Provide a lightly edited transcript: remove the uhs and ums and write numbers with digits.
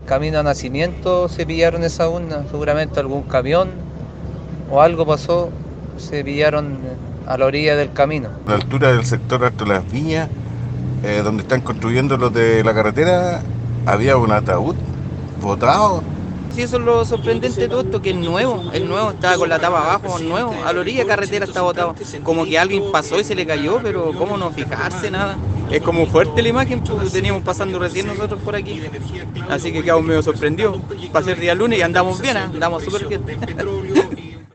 camino a Nacimiento se pillaron esa urna, seguramente algún camión o algo pasó, se pillaron a la orilla del camino. A la altura del sector Alto Las Viñas, donde están construyendo los de la carretera, había un ataúd botado. Sí, eso es lo sorprendente de todo esto, que el nuevo estaba con la tapa abajo, nuevo, a la orilla de carretera está botado. Como que alguien pasó y se le cayó, pero cómo no fijarse, nada. Es como fuerte la imagen, pues teníamos pasando recién nosotros por aquí. Así que quedamos medio sorprendidos. Para ser día lunes y andamos bien, andamos súper bien.